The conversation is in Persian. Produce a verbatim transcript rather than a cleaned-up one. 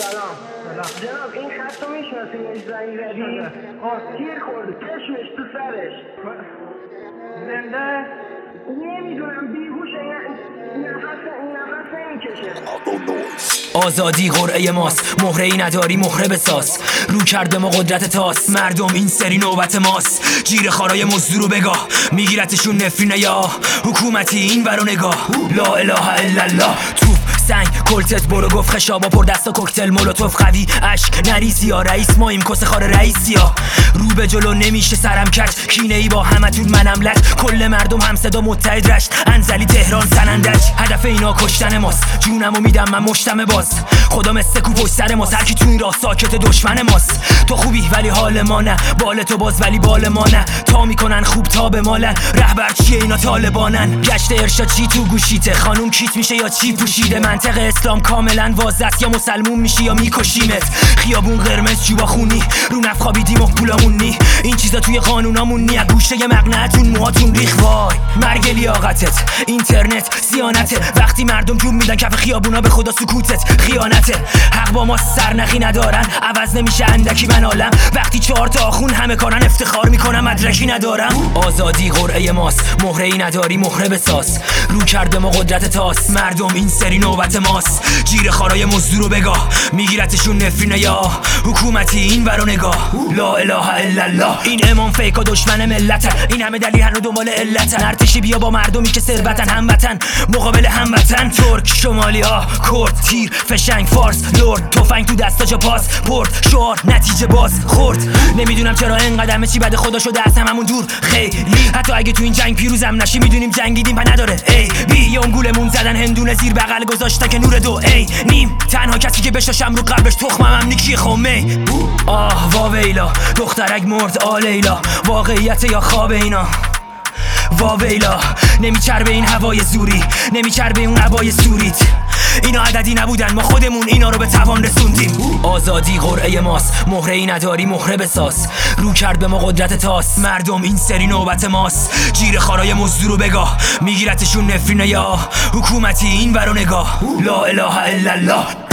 سلام. جناب این خط رو میشناسیم زنگ زدی؟ تیر خورده چشمش تو سرش زنده؟ نمیدونم بیهوشه نفس نفس نمیکشه. آزادی قرعه ماست، مهره ای نداری مهره بساز. رو کرده ما قدرت تاست، مردم این سری نوبت ماست. جیر خارای مزدور رو بگاه، میگیرتشون نفرینه یا حکومتی این ورو نگاه. لا اله الا الله. توپ سنگ کلتت برو گفت خشابا پر دستا کوکتل مولوتوف قوی اشک نریسی یا رئیس ماییم کسه خار رئیسی یا رو به جلو نمیشه سرم کج کینه ای با همتون منم لج کل مردم هم صدا متحد رشت انزلی تهران سنندج هدف اینا کشتن ماست جونمو میدم من مشتم باز خدا مثل کو پشت سر ماست هر کی تو این راه ساکت دشمن ماست تو خوبی ولی حال ما نه بال تو باز ولی بال ما نه تا میکنن خوب تا به مالن رهبر چیه اینا طالبانن گشت ارشاد چی تو گوشیته خانوم کیت میشه یا چی پوشیده منطق اسلام کاملا واضحه است یا مسلمون میشی یا میکشیمت خیابون قرمز جیبا خونی رو نف خوابیدیم و پولامون نی این چیزا توی قانونامون نی از گوشه ی مقنعتون موهاتون ریخ وای مرگ لیاقتت اینترنت سیانته وقتی مردم جون میدن کف خیابونا به خدا سکوتت خیانته حق با ما سرنخی ندارن عوض نمیشه اندکی من عالم وقتی چهار تا آخون همه کارن افتخار میکنم مدرکی ندارم آزادی قرعه ماست مهره ای نداری مهره بساز رو کرده ما قدرت تاست مردم این سری نوبت ماست جیر خارای مزدور رو بگاه میگیرتشون نفرینه یا حکومتی این ورو نگاه لا اله الا الله این امام فیک و دشمن ملتن این همه دلیل هنو دنبال علتن ارتشی بیا با مردمی که ثروتن هموطن مقابل هموطن ترک شمالی ها کرد تیر فشنگ فارس لرد تفنگ تو دستا جا پاس پرد شعار نتیجه باز خورد نمیدونم چرا اینقدر چی بده خدا شده از هممون دور خیلی حتی اگه تو این جنگ پیروزم نشی میدونیم جنگیدیم و نداره ای بی یوم گولمون زدن هندونه زیر بغل گذاشته که نور دو ای نیم تنها کسی که بشاشم رو قلبش تخمم هم نیکی خمه آه واویلا دخترک مرد آلیلا واقعیت یا خواب اینا واویلا نمیچربه این هوای زوری نمیچربه اون هوای سوریت اینا عددی نبودن ما خودمون اینا رو به توان رسوندیم آزادی قرعه ماست مهره ای نداری مهره بساز رو کرد به ما قدرت تاست مردم این سری نوبت ماست جیر خارای مزدور رو بگاه میگیرتشون نفرینه یا حکومتی این ورو نگاه لا اله الا الله